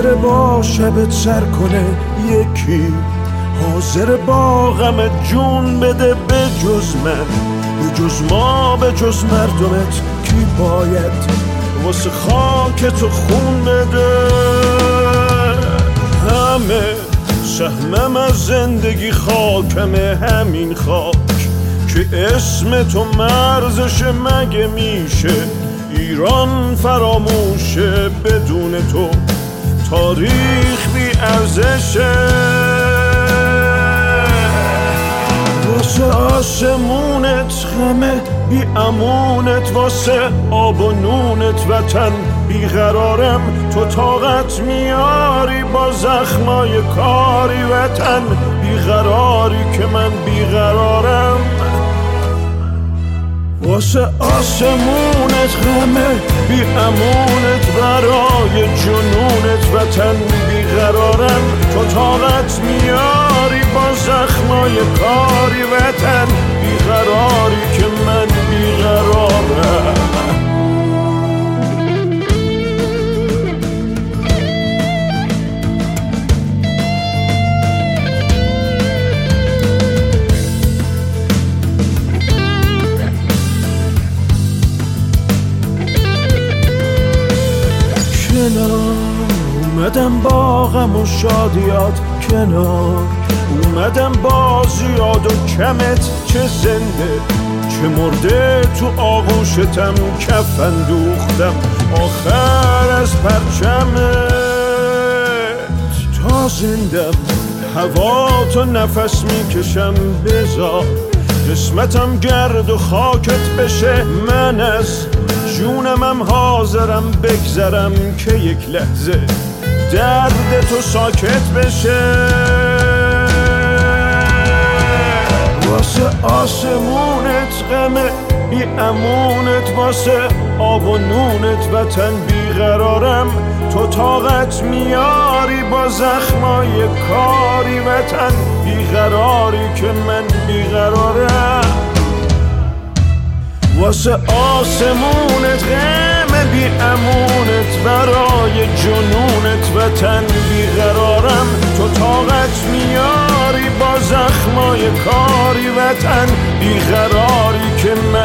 حاضر با شبت سر کنه یکی، حاضر با غم جون بده به جز من، به جز ما، به جز مردمت کی باید واسه خاک تو خون بده؟ همه سهمم از زندگی خاکمه، همین خاک که اسم تو مرزشه. مگه میشه ایران فراموشه بدون تو؟ تاریخ بی ارزشه. واسه آسمونت غمه بی امونت، واسه آب و نونت وطن بیقرارم. تو طاقت میاری با زخمای کاری وطن بیقراری که من بیقرارم. واسه آسمونت غمه بی امونت، برای جنونت وطن بیقرارم. تو طاقت میاری با زخمای کاری وطن بیقراری که من بیقرارم. اومدم با غم و شادیات کنار، اومدم با زیاد و کمت، چه زنده چه مرده تو آغوشتم کفن دوختم آخر از پرچمت. تا زندم هوا تو نفس میکشم، بذار قسمتم گرد و خاکت بشه. من از جونمم حاضرم بگذرم که یک لحظه درد تو ساکت بشه. واسه آسمونت غمه بی امونت، واسه آب و نونت وطن بیقرارم. تو طاقت میاری با زخمای کاری وطن بیقراری که من بیقرارم. واسه آسمونت غم بی امونت، برای جنونت وطن بیقرارم. تو طاقت میاری با زخمای کاری وطن بیقراری که من